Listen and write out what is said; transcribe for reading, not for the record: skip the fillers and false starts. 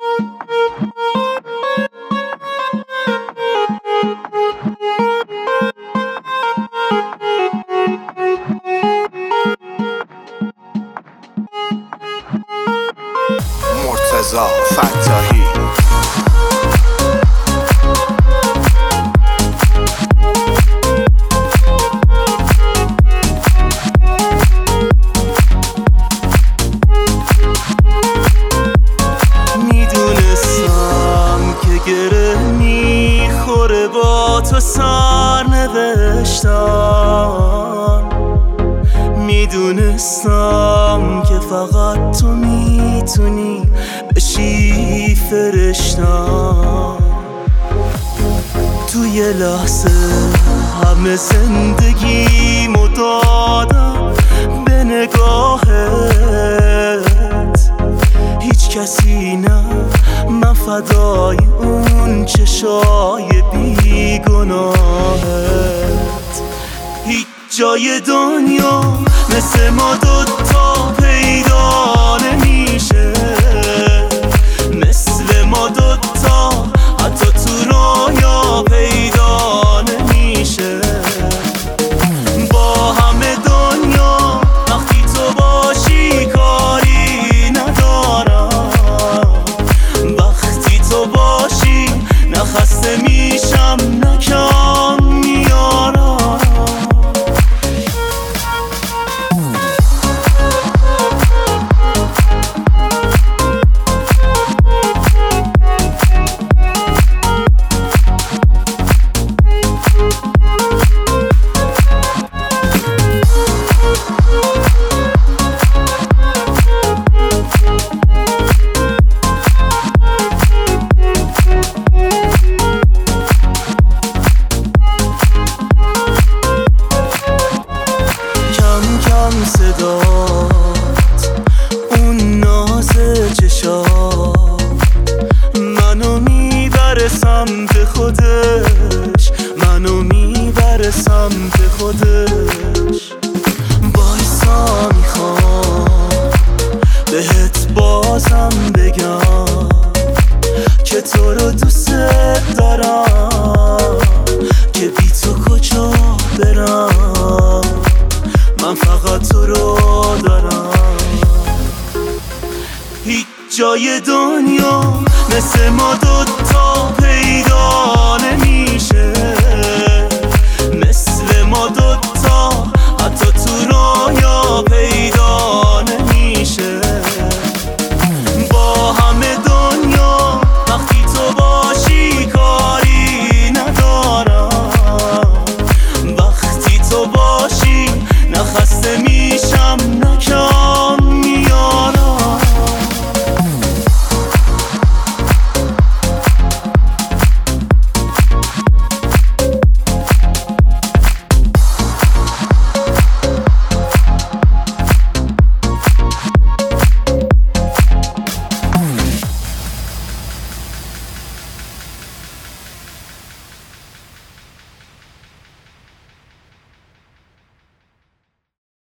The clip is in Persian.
مرتضی فتاحی میدونستم که گره میخوره با تو سرنوشتم، میدونستم که فقط تو میتونی بشی فرشتم. تو یه لحظه همه زندگیمو دادم به نگاهت، هیچ کسی نه، من فدای اون چشای بیگناهت. هیچ جای دنیا مثل ما دوتا پیدا نمیشه، مثل ما دوتا حتی تو رویا پیدا نمیشه. با همه دنیا وقتی تو باشی کاری ندارم، وقتی تو باشی نه خسته میشم نه کم میارم. صدات اون ناز چشات منو میبره سمت خودش، منو میبره سمت خودش. بایستا میخوام بهت بازم بگم که تو رو دوست دارم، که بی تو کجا برم، من فقط تو رو دارم. هیچ جای دنیا مثل ما دوتا